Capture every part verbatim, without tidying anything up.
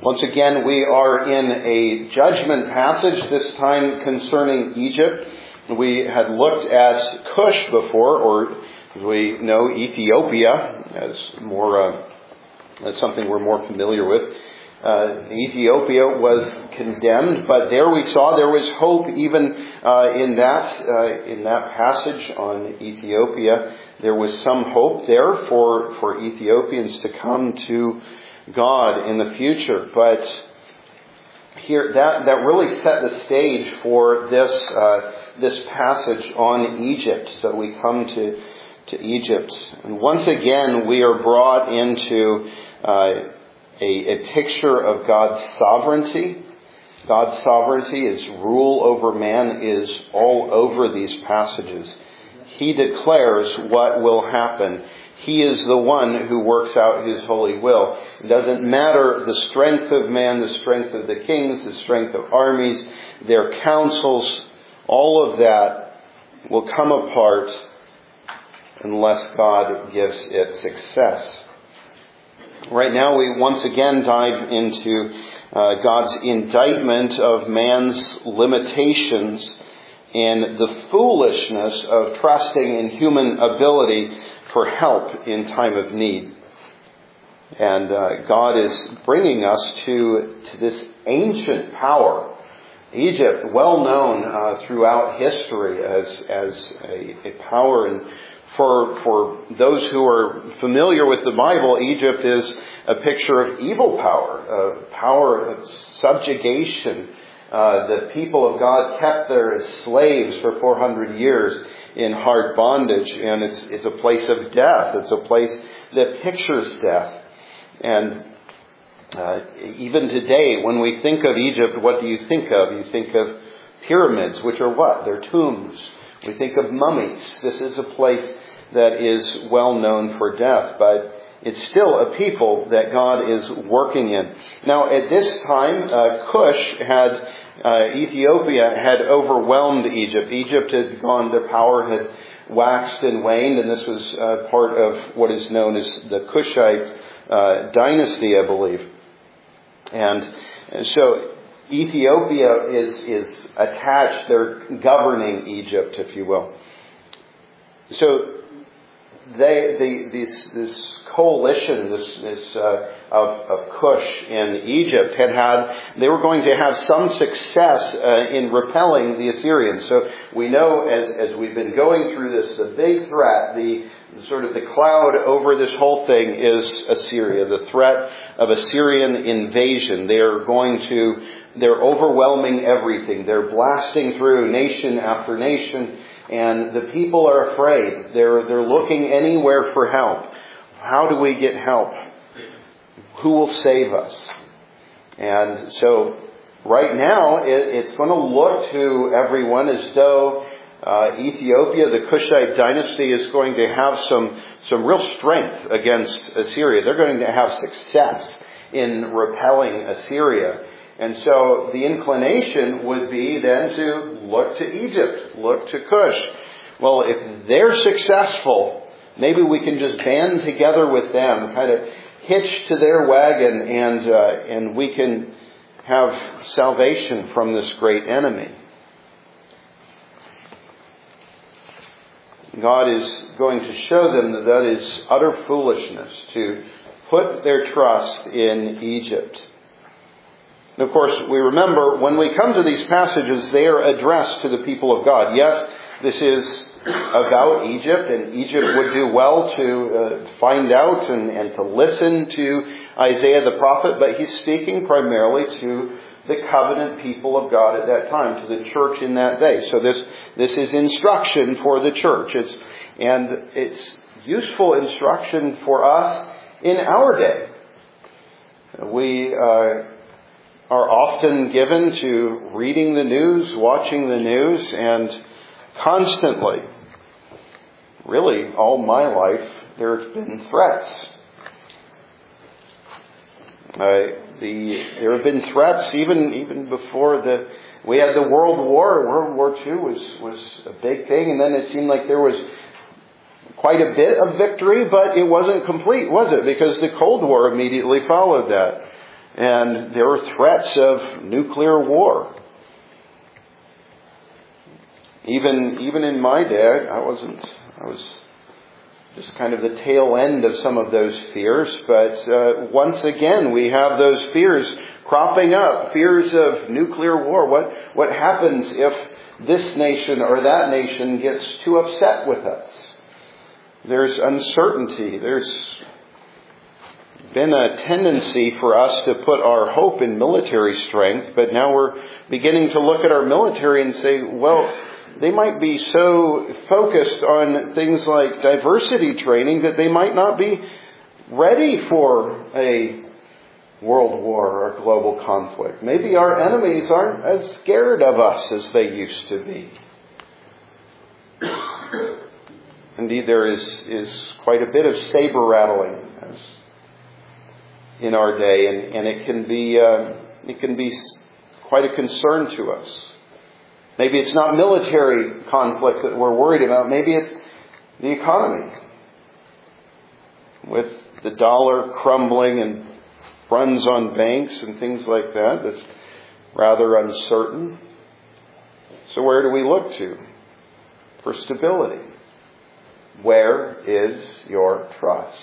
Once again, we are in a judgment passage, this time concerning Egypt. We had looked at Cush before, or as we know, Ethiopia, as more uh, as something we're more familiar with. Uh, Ethiopia was condemned, but there we saw there was hope even uh, in that uh, in that passage on Ethiopia. There was some hope there for for Ethiopians to come to God in the future. But here, that that really set the stage for this uh, this passage on Egypt. So we come to to Egypt, and once again we are brought into uh, A, a picture of God's sovereignty. God's sovereignty, His rule over man, is all over these passages. He declares what will happen. He is the one who works out His holy will. It doesn't matter the strength of man, the strength of the kings, the strength of armies, their counsels. All of that will come apart unless God gives it success. Right now we once again dive into uh, God's indictment of man's limitations and the foolishness of trusting in human ability for help in time of need. And uh, God is bringing us to, to this ancient power. Egypt, well known uh, throughout history as, as a, a power. And For for those who are familiar with the Bible, Egypt is a picture of evil power, of power of subjugation. Uh, the people of God kept there as slaves for four hundred years in hard bondage, and it's it's a place of death. It's a place that pictures death. And uh, even today, when we think of Egypt, what do you think of? You think of pyramids, which are what? They're tombs. We think of mummies. This is a place that is well known for death, but it's still a people that God is working in. Now, at this time, uh, Cush had, uh, Ethiopia had overwhelmed Egypt. Egypt had gone to power, had waxed and waned, and this was uh, part of what is known as the Cushite uh, dynasty, I believe. And so Ethiopia is, is attached, they're governing Egypt, if you will. So They, the, this, this coalition, this, this uh, of, of Cush in Egypt had had, they were going to have some success uh, in repelling the Assyrians. So we know as, as we've been going through this, the big threat, the sort of the cloud over this whole thing is Assyria, the threat of Assyrian invasion. They are going to, they're overwhelming everything. They're blasting through nation after nation. And the people are afraid. They're, they're looking anywhere for help. How do we get help? Who will save us? And so right now it, it's going to look to everyone as though uh, Ethiopia, the Cushite dynasty, is going to have some, some real strength against Assyria. They're going to have success in repelling Assyria. And so the inclination would be then to look to Egypt, look to Cush. Well, if they're successful, maybe we can just band together with them, kind of hitch to their wagon, and uh, and we can have salvation from this great enemy. God is going to show them that that is utter foolishness to put their trust in Egypt. And of course, we remember when we come to these passages, they are addressed to the people of God. Yes, this is about Egypt, and Egypt would do well to uh, find out and, and to listen to Isaiah the prophet, but he's speaking primarily to the covenant people of God at that time, to the church in that day. So this this is instruction for the church. It's and it's useful instruction for us in our day. We uh, are often given to reading the news, watching the news, and constantly, really all my life, there's been threats. Uh, the there have been threats even even before the we had the World War. World War Two was was a big thing, and then it seemed like there was quite a bit of victory, but it wasn't complete, was it? Because the Cold War immediately followed that. And there were threats of nuclear war. Even even in my day, I wasn't, I was just kind of the tail end of some of those fears. But uh, once again, we have those fears cropping up, fears of nuclear war. What, what happens if this nation or that nation gets too upset with us? There's uncertainty. There's been a tendency for us to put our hope in military strength, but now we're beginning to look at our military and say, well, they might be so focused on things like diversity training that they might not be ready for a world war or global conflict. Maybe our enemies aren't as scared of us as they used to be. Indeed, there is, is quite a bit of saber rattling as in our day, and, and it can be uh, it can be quite a concern to us. Maybe it's not military conflict that we're worried about. Maybe it's the economy, with the dollar crumbling and runs on banks and things like that. That's rather uncertain. So where do we look to for stability? Where is your trust?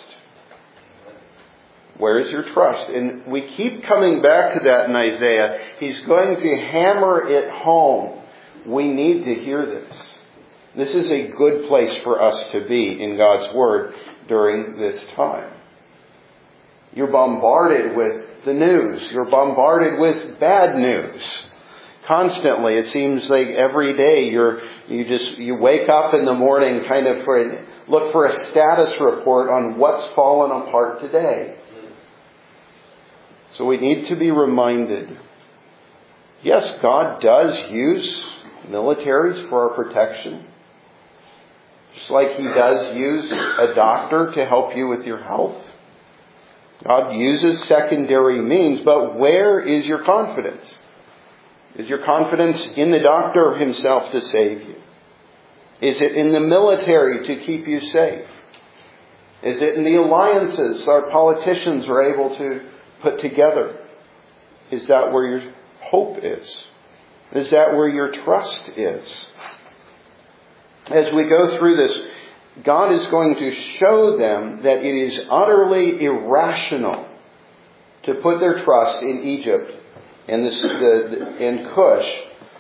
Where is your trust? And we keep coming back to that in Isaiah. He's going to hammer it home. We need to hear this. This is a good place for us to be in God's Word during this time. You're bombarded with the news. You're bombarded with bad news. Constantly, it seems like every day you're you just you wake up in the morning kind of for look for a status report on what's fallen apart today. So we need to be reminded. Yes, God does use militaries for our protection. Just like He does use a doctor to help you with your health. God uses secondary means, but where is your confidence? Is your confidence in the doctor himself to save you? Is it in the military to keep you safe? Is it in the alliances our politicians are able to put together? Is that where your hope is? Is that where your trust is? As we go through this, God is going to show them that it is utterly irrational to put their trust in Egypt and, this, the, the, and Cush.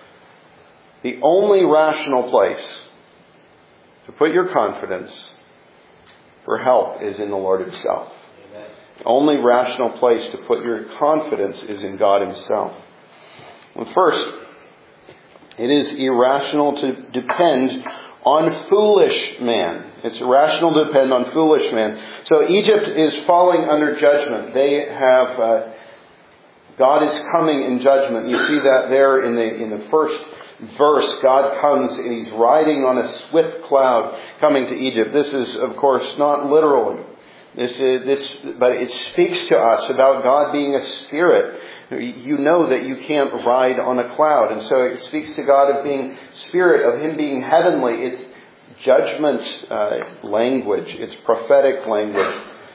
The only rational place to put your confidence for help is in the Lord Himself. Amen. The only rational place to put your confidence is in God Himself. Well, first, it is irrational to depend on foolish man. It's irrational to depend on foolish man. So Egypt is falling under judgment. They have, uh, God is coming in judgment. You see that there in the in the first verse. God comes and He's riding on a swift cloud coming to Egypt. This is, of course, not literally. This is this, but it speaks to us about God being a spirit. You know that you can't ride on a cloud. And so it speaks to God of being spirit, of Him being heavenly. It's judgment uh, language. It's prophetic language.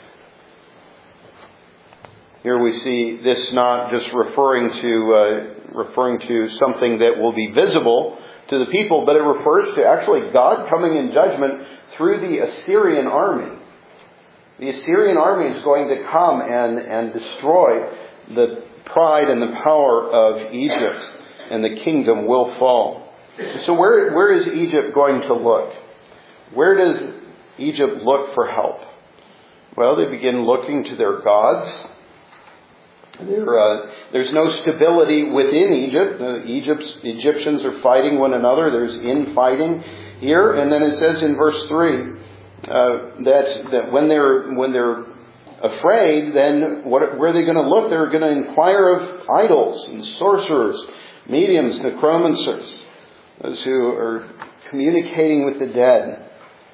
Here we see this not just referring to uh, referring to something that will be visible to the people, but it refers to actually God coming in judgment through the Assyrian army. The Assyrian army is going to come and, and destroy the pride and the power of Egypt, and the kingdom will fall. So where, where is Egypt going to look? Where does Egypt look for help? Well, they begin looking to their gods. There, uh, there's no stability within Egypt. Uh, Egypt's, Egyptians are fighting one another. There's infighting here. And then it says in verse three uh, that, that when they're when they're afraid, then what, where are they going to look? They're going to inquire of idols and sorcerers, mediums, necromancers, those who are communicating with the dead.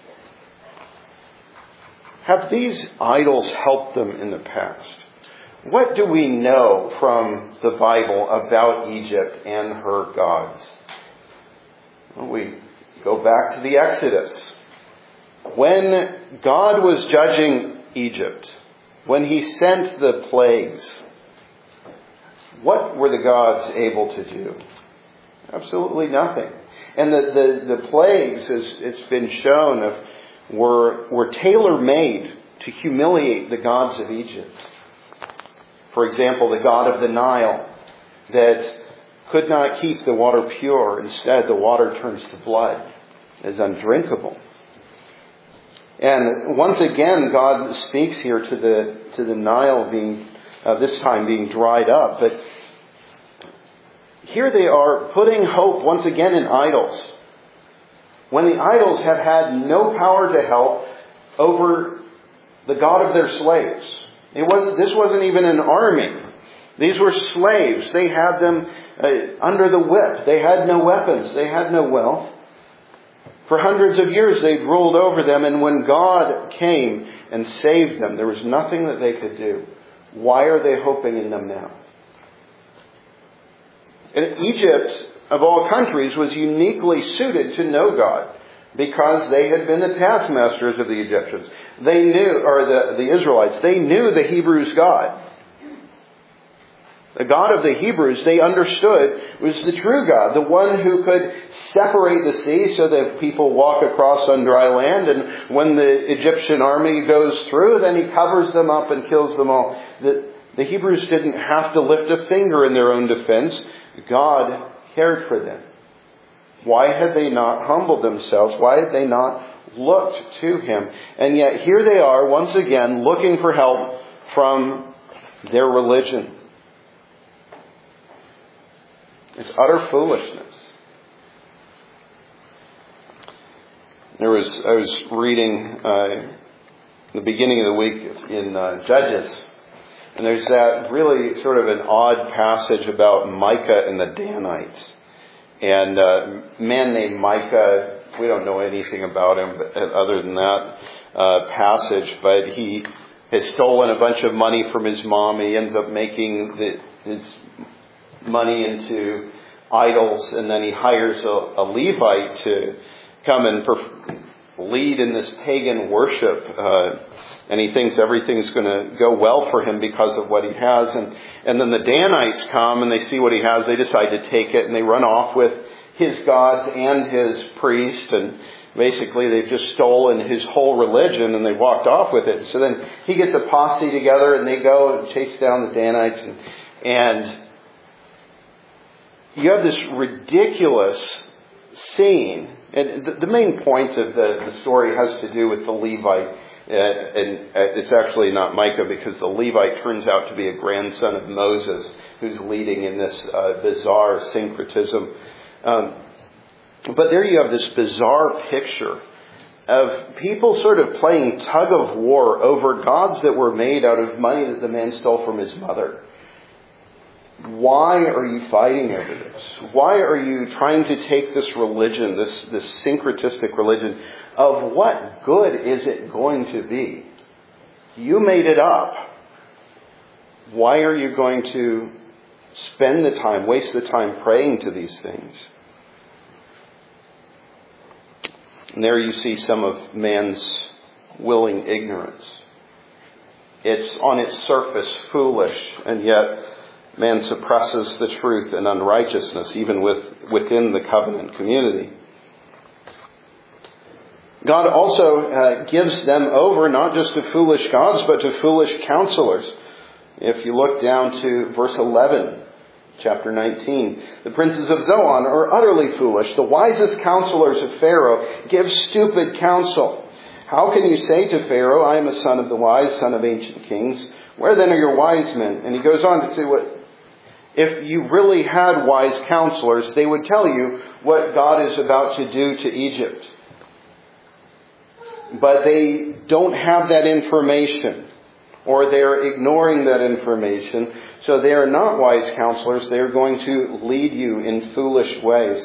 Have these idols helped them in the past? What do we know from the Bible about Egypt and her gods? Well, we go back to the Exodus. When God was judging Egypt, when He sent the plagues, What were the gods able to do? Absolutely nothing. And the, the, the plagues, as it's been shown, of, were, were tailor-made to humiliate the gods of Egypt. For example, the god of the Nile that could not keep the water pure. Instead, the water turns to blood, is undrinkable. And once again, God speaks here to the to the Nile being, uh, this time being dried up. But here they are putting hope once again in idols, when the idols have had no power to help over the God of their slaves. It was this wasn't even an army. These were slaves. They had them uh, under the whip. They had no weapons. They had no wealth. For hundreds of years they'd ruled over them, and when God came and saved them, there was nothing that they could do. Why are they hoping in them now? And Egypt, of all countries, was uniquely suited to know God, because they had been the taskmasters of the Egyptians. They knew, or the, the Israelites, they knew the Hebrews' God. The God of the Hebrews, they understood, was the true God, the one who could separate the sea so that people walk across on dry land, and when the Egyptian army goes through, then he covers them up and kills them all. The, the Hebrews didn't have to lift a finger in their own defense. God cared for them. Why had they not humbled themselves? Why had they not looked to Him? And yet here they are once again looking for help from their religion. It's utter foolishness. There was I was reading uh, the beginning of the week in uh, Judges, and there's that really sort of an odd passage about Micah and the Danites. And uh, a man named Micah, we don't know anything about him but, other than that uh, passage, but he has stolen a bunch of money from his mom. He ends up making the, his money into idols, and then he hires a, a Levite to come and perf- lead in this pagan worship, uh, and he thinks everything's going to go well for him because of what he has. And, and then the Danites come and they see what he has. They decide to take it, and they run off with his gods and his priest, and basically they've just stolen his whole religion and they walked off with it. So then he gets a posse together and they go and chase down the Danites, and, and you have this ridiculous scene. And the, the main point of the, the story has to do with the Levite. Uh, and it's actually not Micah, because the Levite turns out to be a grandson of Moses who's leading in this uh, bizarre syncretism. Um, but there you have this bizarre picture of people sort of playing tug of war over gods that were made out of money that the man stole from his mother. Why are you fighting over this? Why are you trying to take this religion, this, this syncretistic religion? Of what good is it going to be? You made it up. Why are you going to spend the time, waste the time praying to these things? And there you see some of man's willing ignorance. It's on its surface foolish, and yet man suppresses the truth and unrighteousness even with, within the covenant community. God also uh, gives them over not just to foolish gods, but to foolish counselors. If you look down to verse eleven, chapter nineteen, the princes of Zoan are utterly foolish. The wisest counselors of Pharaoh give stupid counsel. How can you say to Pharaoh, I am a son of the wise, son of ancient kings? Where then are your wise men? And he goes on to say, what if you really had wise counselors, they would tell you what God is about to do to Egypt. But they don't have that information, or they're ignoring that information. So they are not wise counselors. They are going to lead you in foolish ways.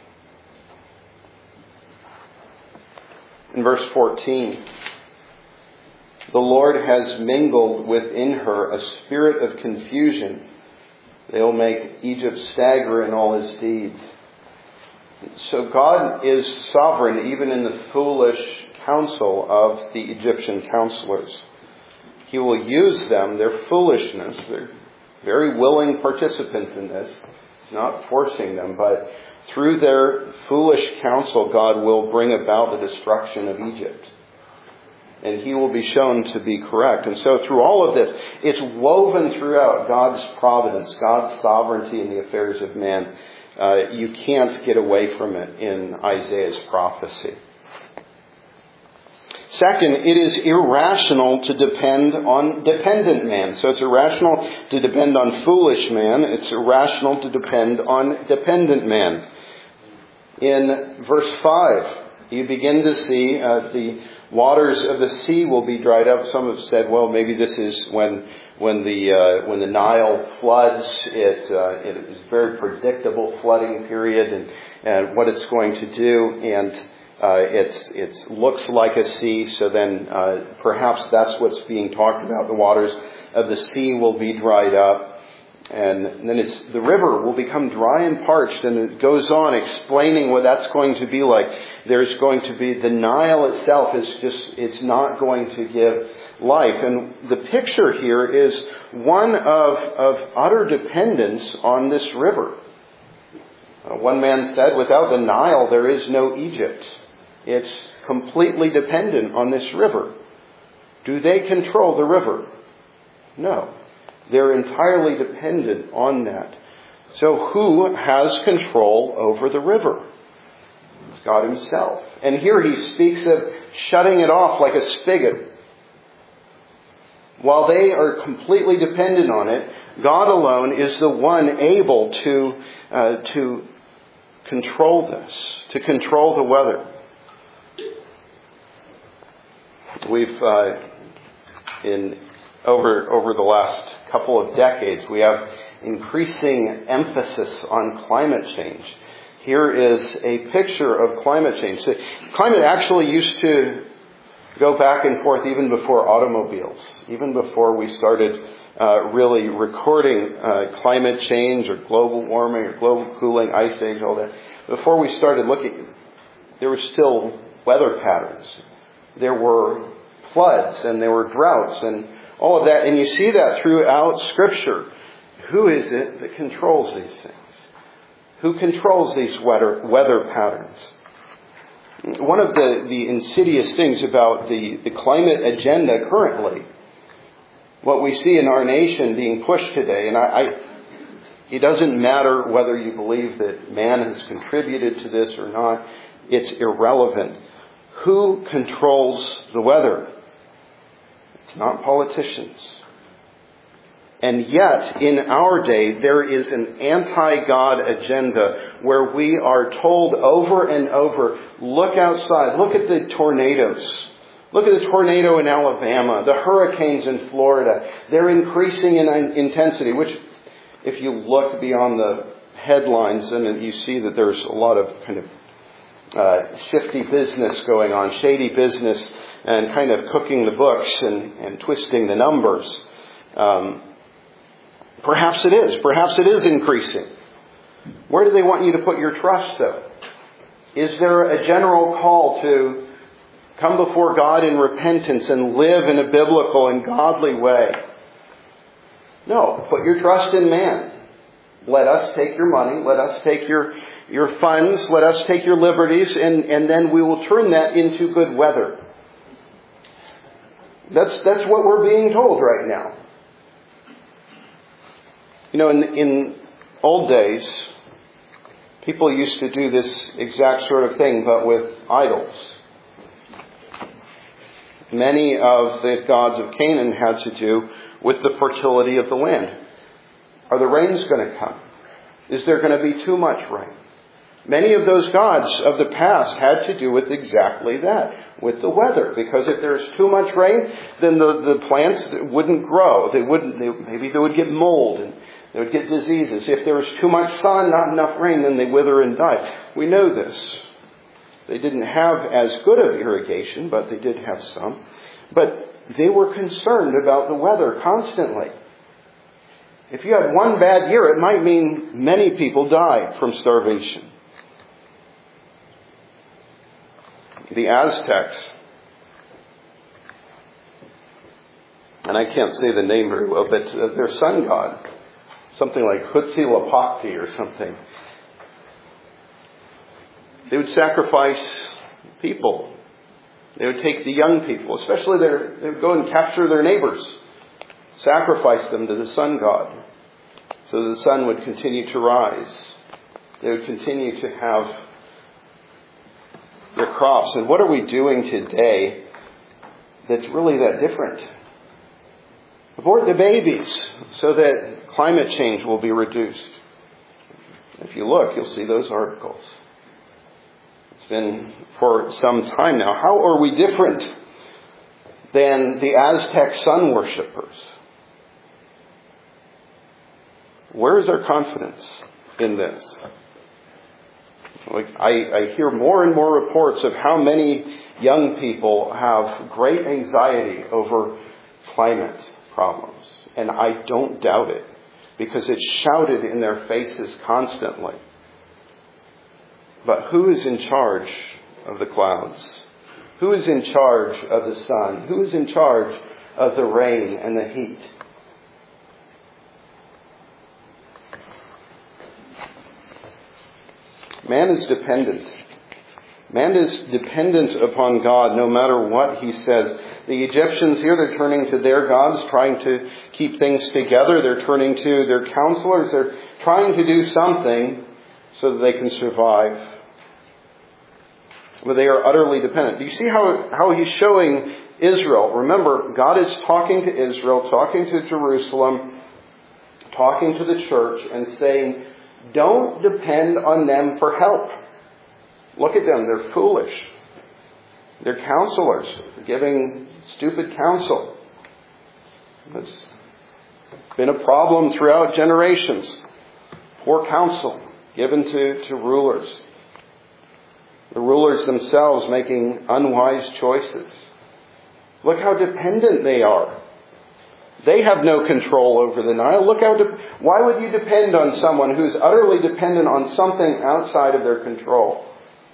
In verse fourteen, the Lord has mingled within her a spirit of confusion. They will make Egypt stagger in all his deeds. So God is sovereign even in the foolish counsel of the Egyptian counselors. He will use them, their foolishness, their very willing participants in this. He's not forcing them, but through their foolish counsel, God will bring about the destruction of Egypt. And he will be shown to be correct. And so through all of this, it's woven throughout God's providence, God's sovereignty in the affairs of man. Uh, you can't get away from it in Isaiah's prophecy. Second, it is irrational to depend on dependent man. So it's irrational to depend on foolish man. It's irrational to depend on dependent man. In verse five, you begin to see uh, the waters of the sea will be dried up. Some have said, well, maybe this is when when the uh, when the Nile floods. It uh, it is a very predictable flooding period, and, and what it's going to do, and uh, it's it looks like a sea. So then uh, perhaps that's what's being talked about. The waters of the sea will be dried up. And then it's, the river will become dry and parched, and it goes on explaining what that's going to be like. There's going to be, the Nile itself is just, it's not going to give life. And the picture here is one of, of utter dependence on this river. Uh, one man said, without the Nile, there is no Egypt. It's completely dependent on this river. Do they control the river? No. They're entirely dependent on that. So who has control over the river? It's God himself. And here he speaks of shutting it off like a spigot. While they are completely dependent on it, God alone is the one able to uh, to control this, to control the weather. We've uh, in over over the last couple of decades, we have increasing emphasis on climate change. Here is a picture of climate change. So climate actually used to go back and forth even before automobiles, even before we started uh, really recording uh, climate change or global warming or global cooling, ice age, all that. Before we started looking, there were still weather patterns. There were floods and there were droughts and all of that. And you see that throughout Scripture. Who is it that controls these things? Who controls these weather, weather patterns? One of the, the insidious things about the, the climate agenda currently, what we see in our nation being pushed today, and I, I, it doesn't matter whether you believe that man has contributed to this or not, it's irrelevant. Who controls the weather? It's not politicians. And yet, in our day, there is an anti-God agenda where we are told over and over, look outside, look at the tornadoes. Look at the tornado in Alabama, the hurricanes in Florida. They're increasing in intensity, which if you look beyond the headlines, then you see that there's a lot of kind of uh, shifty business going on, shady business, and kind of cooking the books and, and twisting the numbers. Um, perhaps it is. Perhaps it is increasing. Where do they want you to put your trust, though? Is there a general call to come before God in repentance and live in a biblical and godly way? No. Put your trust in man. Let us take your money. Let us take your, your funds. Let us take your liberties. And, and then we will turn that into good weather. That's that's what we're being told right now. You know, in, in old days, people used to do this exact sort of thing, but with idols. Many of the gods of Canaan had to do with the fertility of the land. Are the rains going to come? Is there going to be too much rain? Many of those gods of the past had to do with exactly that, with the weather. Because if there's too much rain, then the, the plants wouldn't grow. They wouldn't. They, maybe they would get mold and they would get diseases. If there was too much sun, not enough rain, then they wither and die. We know this. They didn't have as good of irrigation, but they did have some. But they were concerned about the weather constantly. If you had one bad year, it might mean many people die from starvation. The Aztecs, and I can't say the name very well, but their sun god something like Huitzilopochtli or something. They would sacrifice people. They would take the young people, especially their, they would go and capture their neighbors, sacrifice them to the sun god, so that the sun would continue to rise. They would continue to have their crops. And what are we doing today that's really that different? Abort the babies so that climate change will be reduced. If you look, you'll see those articles. It's been for some time now. How are we different than the Aztec sun worshippers? Where is our confidence in this? Like I, I hear more and more reports of how many young people have great anxiety over climate problems. And I don't doubt it, because it's shouted in their faces constantly. But who is in charge of the clouds? Who is in charge of the sun? Who is in charge of the rain and the heat? Man is dependent. Man is dependent upon God no matter what he says. The Egyptians here, they're turning to their gods, trying to keep things together. They're turning to their counselors. They're trying to do something so that they can survive. But they are utterly dependent. Do you see how, how he's showing Israel? Remember, God is talking to Israel, talking to Jerusalem, talking to the church, and saying, don't depend on them for help. Look at them. They're foolish. They're counselors, giving stupid counsel. It's been a problem throughout generations. Poor counsel given to, to rulers. The rulers themselves making unwise choices. Look how dependent they are. They have no control over the Nile. Look how, de- why would you depend on someone who's utterly dependent on something outside of their control?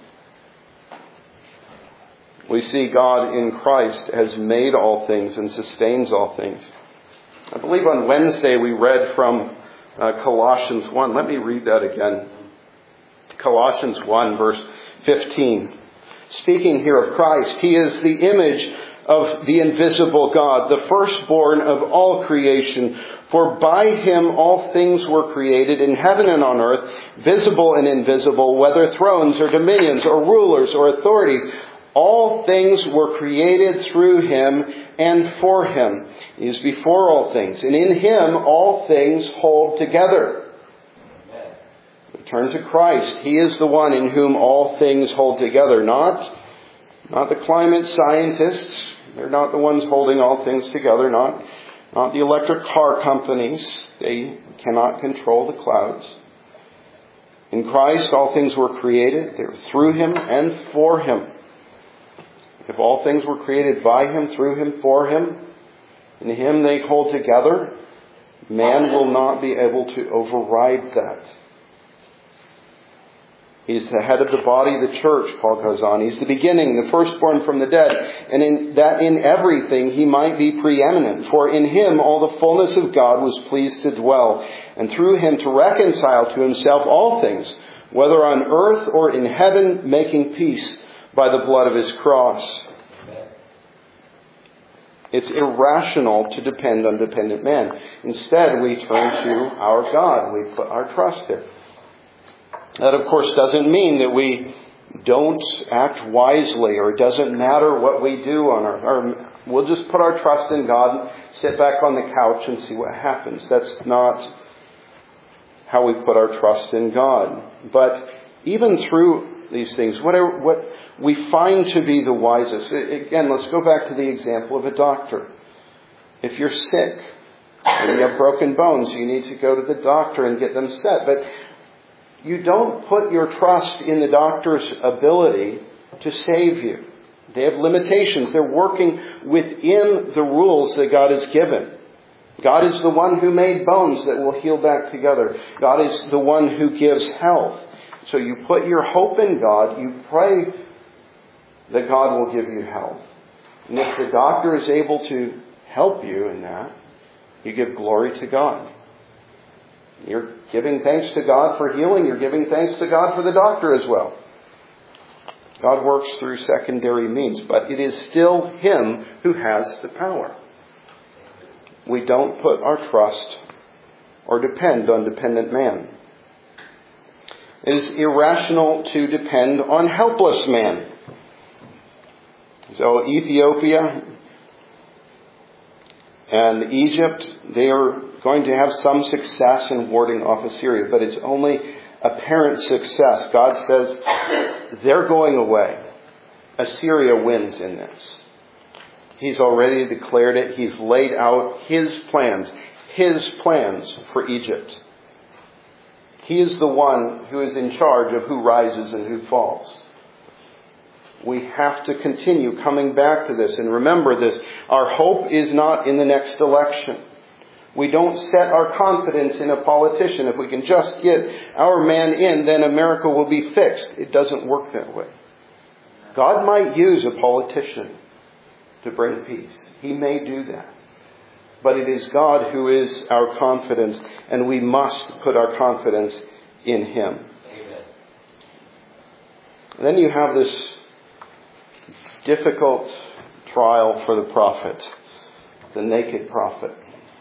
We see God in Christ has made all things and sustains all things. I believe on Wednesday we read from uh, Colossians one. Let me read that again. Colossians one, verse fifteen. Speaking here of Christ, He is the image of the invisible God, the firstborn of all creation. For by Him all things were created in heaven and on earth, visible and invisible, whether thrones or dominions or rulers or authorities. All things were created through Him and for Him. He is before all things, and in Him all things hold together. Turn to Christ. He is the one in whom all things hold together, not, not the climate scientists. They're not the ones holding all things together, not, not the electric car companies. They cannot control the clouds. In Christ, all things were created. They're through Him and for Him. If all things were created by Him, through Him, for Him, in Him they hold together, man will not be able to override that. He's the head of the body, the church, Paul goes on. He's the beginning, the firstborn from the dead, and in that in everything He might be preeminent. For in Him all the fullness of God was pleased to dwell, and through Him to reconcile to Himself all things, whether on earth or in heaven, making peace by the blood of His cross. It's irrational to depend on dependent man. Instead, we turn to our God. We put our trust there. That, of course, doesn't mean that we don't act wisely, or it doesn't matter what we do on our, our... We'll just put our trust in God and sit back on the couch and see what happens. That's not how we put our trust in God. But even through these things, whatever, what we find to be the wisest... Again, let's go back to the example of a doctor. If you're sick and you have broken bones, you need to go to the doctor and get them set. But you don't put your trust in the doctor's ability to save you. They have limitations. They're working within the rules that God has given. God is the one who made bones that will heal back together. God is the one who gives health. So you put your hope in God. You pray that God will give you health. And if the doctor is able to help you in that, you give glory to God. You're giving thanks to God for healing. You're giving thanks to God for the doctor as well. God works through secondary means, but it is still Him who has the power. We don't put our trust or depend on dependent man. It is irrational to depend on helpless man. So Ethiopia and Egypt, they are going to have some success in warding off Assyria, but it's only apparent success. God says they're going away. Assyria wins in this. He's already declared it. He's laid out His plans, His plans for Egypt. He is the one who is in charge of who rises and who falls. We have to continue coming back to this and remember this. Our hope is not in the next election. We don't set our confidence in a politician. If we can just get our man in, then America will be fixed. It doesn't work that way. God might use a politician to bring peace. He may do that. But it is God who is our confidence, and we must put our confidence in Him. Amen. Then you have this difficult trial for the prophet, the naked prophet.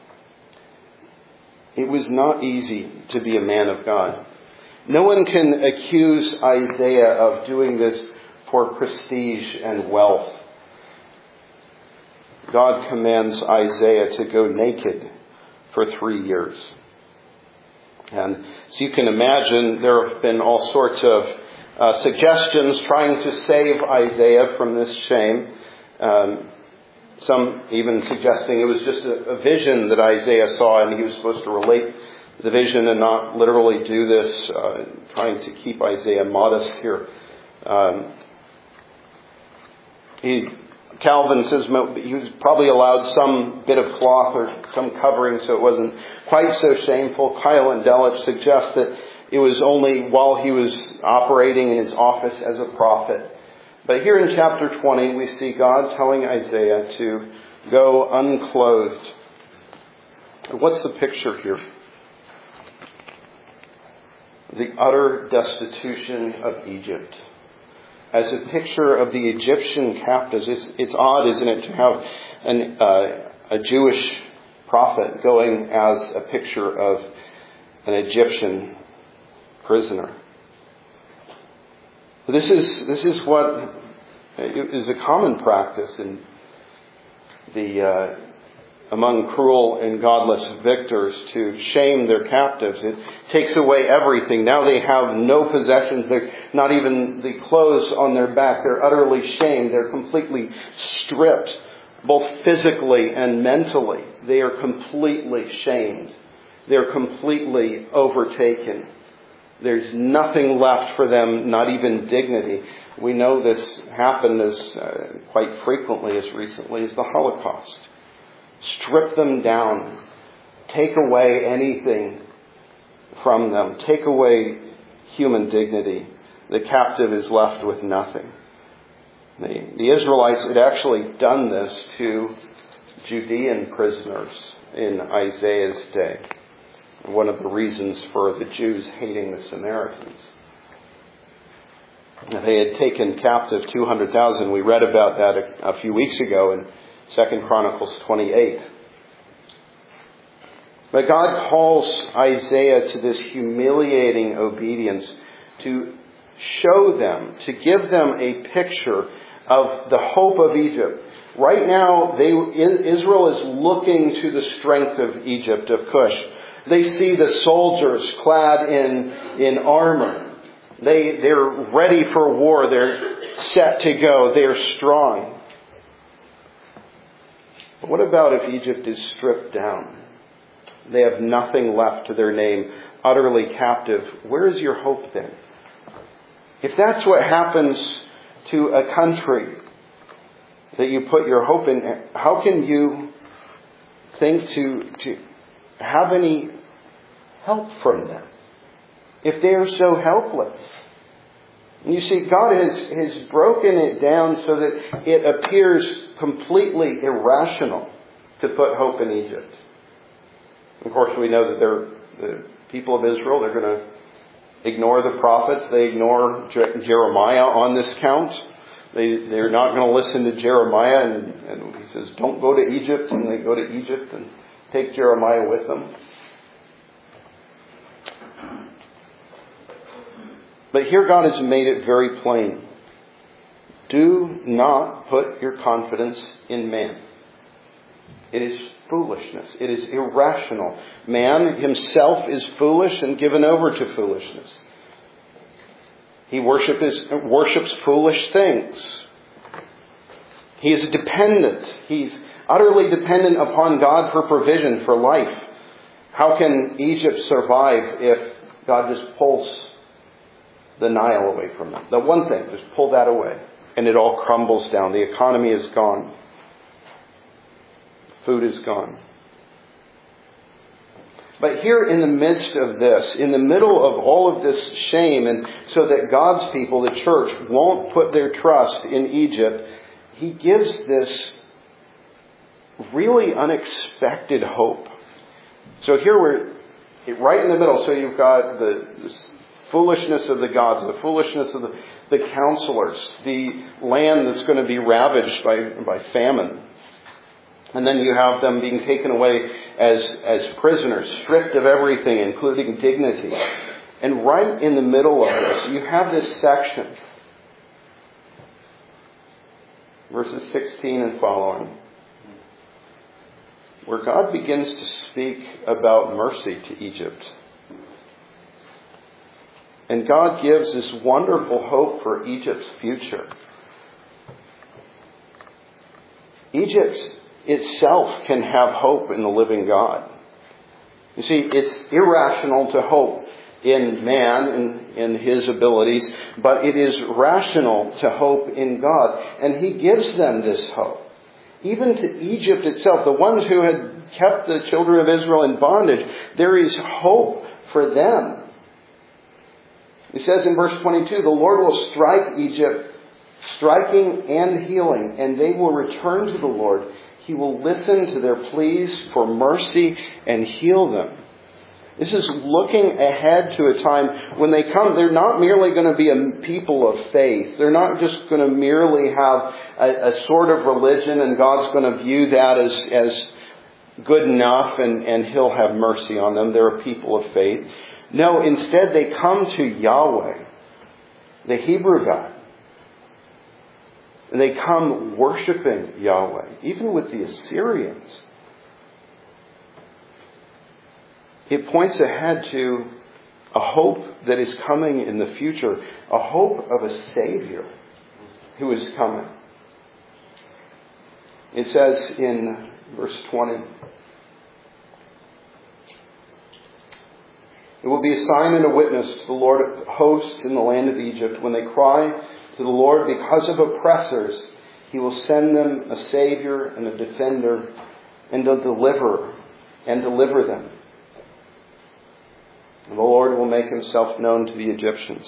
It was not easy to be a man of God. No one can accuse Isaiah of doing this for prestige and wealth. God commands Isaiah to go naked for three years. And so you can imagine there have been all sorts of uh, suggestions trying to save Isaiah from this shame. Um, some even suggesting it was just a, a vision that Isaiah saw and he was supposed to relate the vision and not literally do this, uh, trying to keep Isaiah modest here. Um, he... Calvin says he was probably allowed some bit of cloth or some covering so it wasn't quite so shameful. Kyle and Delitzsch suggest that it was only while he was operating in his office as a prophet. But here in chapter twenty, we see God telling Isaiah to go unclothed. What's the picture here? The utter destitution of Egypt. As a picture of the Egyptian captives. It's, it's odd, isn't it, to have an, uh, a Jewish prophet going as a picture of an Egyptian prisoner. This is this is what is a common practice in the uh, among cruel and godless victors to shame their captives. It takes away everything. Now they have no possessions. They're not even the clothes on their back. They're utterly shamed. They're completely stripped, both physically and mentally. They are completely shamed. They're completely overtaken. There's nothing left for them, not even dignity. We know this happened as uh, quite frequently as recently as the Holocaust. Strip them down. Take away anything from them. Take away human dignity. The captive is left with nothing. The, the Israelites had actually done this to Judean prisoners in Isaiah's day. One of the reasons for the Jews hating the Samaritans. They had taken captive two hundred thousand. We read about that a, a few weeks ago in Second Chronicles twenty-eight. But God calls Isaiah to this humiliating obedience to show them, to give them a picture of the hope of Egypt. Right now, they, Israel is looking to the strength of Egypt, of Cush. They see the soldiers clad in, in armor. They, they're ready for war. They're set to go. They're strong. But what about if Egypt is stripped down? They have nothing left to their name, utterly captive. Where is your hope then? If that's what happens to a country that you put your hope in, how can you think to, to have any help from them if they are so helpless? And you see, God has, has broken it down so that it appears completely irrational to put hope in Egypt. Of course, we know that there, the people of Israel. They're going to ignore the prophets. They ignore Je- Jeremiah on this count. They, they're not going to listen to Jeremiah. And, and he says, don't go to Egypt. And they go to Egypt and take Jeremiah with them. But here God has made it very plain. Do not put your confidence in man. It is foolishness. It is irrational. Man himself is foolish and given over to foolishness. He worship is, worships foolish things. He is dependent. He's utterly dependent upon God for provision, for life. How can Egypt survive if God just pulls the Nile away from them? The one thing, just pull that away. And it all crumbles down. The economy is gone. Food is gone. But here in the midst of this, in the middle of all of this shame, and so that God's people, the church, won't put their trust in Egypt, He gives this really unexpected hope. So here we're right in the middle. So you've got the this foolishness of the gods, the foolishness of the, the counselors, the land that's going to be ravaged by, by famine. And then you have them being taken away as, as prisoners, stripped of everything, including dignity. And right in the middle of this, you have this section, verses sixteen and following, where God begins to speak about mercy to Egypt. And God gives this wonderful hope for Egypt's future. Egypt itself can have hope in the living God. You see, it's irrational to hope in man and in his abilities, but it is rational to hope in God. And He gives them this hope. Even to Egypt itself, the ones who had kept the children of Israel in bondage, there is hope for them. He says in verse twenty-two, the Lord will strike Egypt, striking and healing, and they will return to the Lord. He will listen to their pleas for mercy and heal them. This is looking ahead to a time when they come, they're not merely going to be a people of faith. They're not just going to merely have a, a sort of religion and God's going to view that as, as good enough and, and He'll have mercy on them. They're a people of faith. No, instead they come to Yahweh, the Hebrew God. And they come worshiping Yahweh, even with the Assyrians. It points ahead to a hope that is coming in the future, a hope of a Savior who is coming. It says in verse twenty, it will be a sign and a witness to the Lord of hosts in the land of Egypt. When they cry to the Lord because of oppressors, He will send them a Savior and a defender and a deliverer and deliver them. And the Lord will make Himself known to the Egyptians.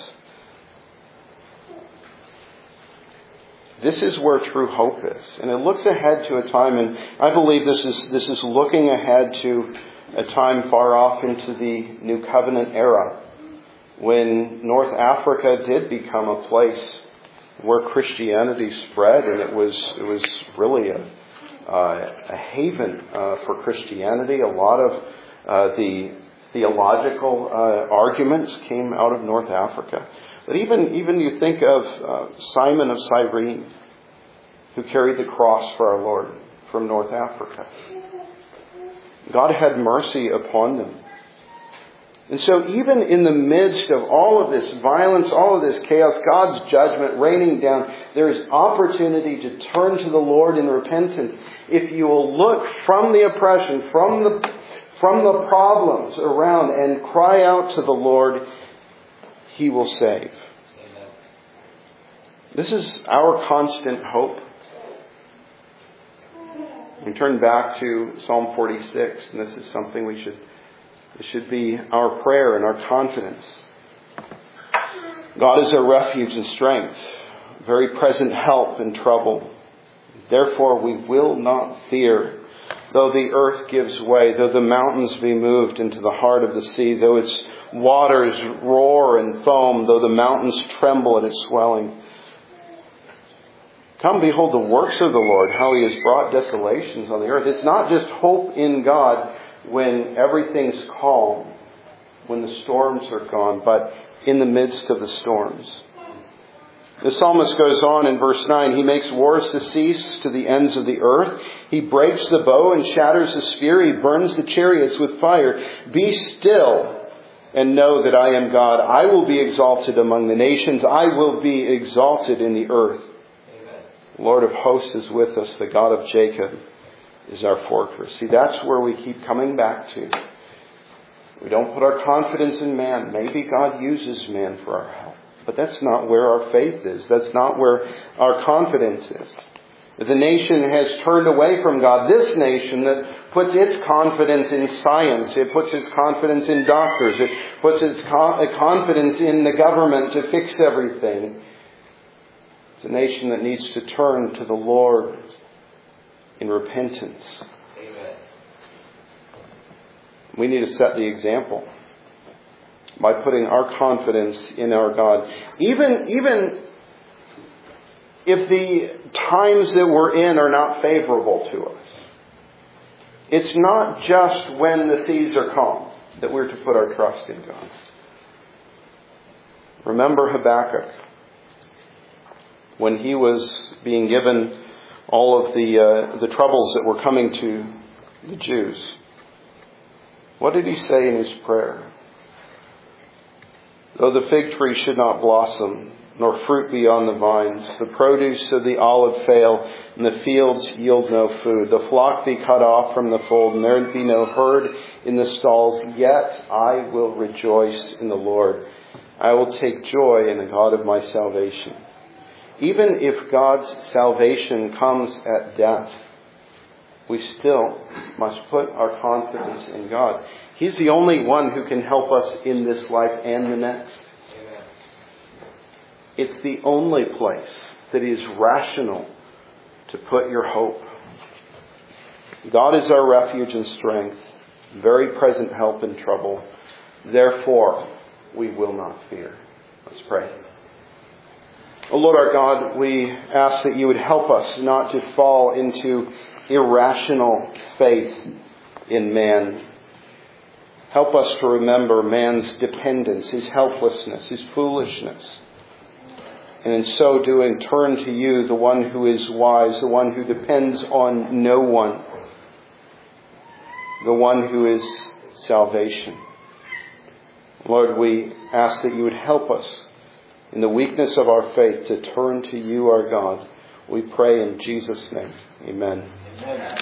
This is where true hope is. And it looks ahead to a time, and I believe this is this is looking ahead to a time far off into the New Covenant era, when North Africa did become a place where Christianity spread, and it was it was really a uh, a haven uh, for Christianity. A lot of uh, the theological uh, arguments came out of North Africa. But even even you think of uh, Simon of Cyrene, who carried the cross for our Lord from North Africa. God had mercy upon them. And so even in the midst of all of this violence, all of this chaos, God's judgment raining down, there is opportunity to turn to the Lord in repentance. If you will look from the oppression, from the, from the problems around and cry out to the Lord, He will save. Amen. This is our constant hope. We turn back to Psalm forty-six, and this is something we should It should be our prayer and our confidence. God is our refuge and strength, very present help in trouble. Therefore we will not fear, Though the earth gives way, though the mountains be moved into the heart of the sea, though its waters roar and foam, though the mountains tremble at its swelling. Come, behold the works of the Lord, how He has brought desolations on the earth. It's not just hope in God when everything's calm, when the storms are gone, but in the midst of the storms. The psalmist goes on in verse nine, He makes wars to cease to the ends of the earth. He breaks the bow and shatters the spear. He burns the chariots with fire. Be still and know that I am God. I will be exalted among the nations. I will be exalted in the earth. Amen. The Lord of hosts is with us. The God of Jacob is our fortress. See, that's where we keep coming back to. We don't put our confidence in man. Maybe God uses man for our help. But that's not where our faith is. That's not where our confidence is. The nation has turned away from God. This nation that puts its confidence in science. It puts its confidence in doctors. It puts its confidence in the government to fix everything. It's a nation that needs to turn to the Lord in repentance. Amen. We need to set the example by putting our confidence in our God. Even, even if the times that we're in are not favorable to us. It's not just when the seas are calm that we're to put our trust in God. Remember Habakkuk, when he was being given all of the uh, the troubles that were coming to the Jews. What did he say in his prayer? Though the fig tree should not blossom, nor fruit be on the vines, the produce of the olive fail, and the fields yield no food, the flock be cut off from the fold, and there be no herd in the stalls, yet I will rejoice in the Lord. I will take joy in the God of my salvation. Even if God's salvation comes at death, we still must put our confidence in God. He's the only one who can help us in this life and the next. Amen. It's the only place that is rational to put your hope. God is our refuge and strength, very present help in trouble. Therefore, we will not fear. Let's pray. O Lord our God, we ask that you would help us not to fall into irrational faith in man. Help us to remember man's dependence, his helplessness, his foolishness. And in so doing, turn to you, the one who is wise, the one who depends on no one, the one who is salvation. Lord, we ask that you would help us in the weakness of our faith to turn to you, our God. We pray in Jesus' name. Amen. Amen.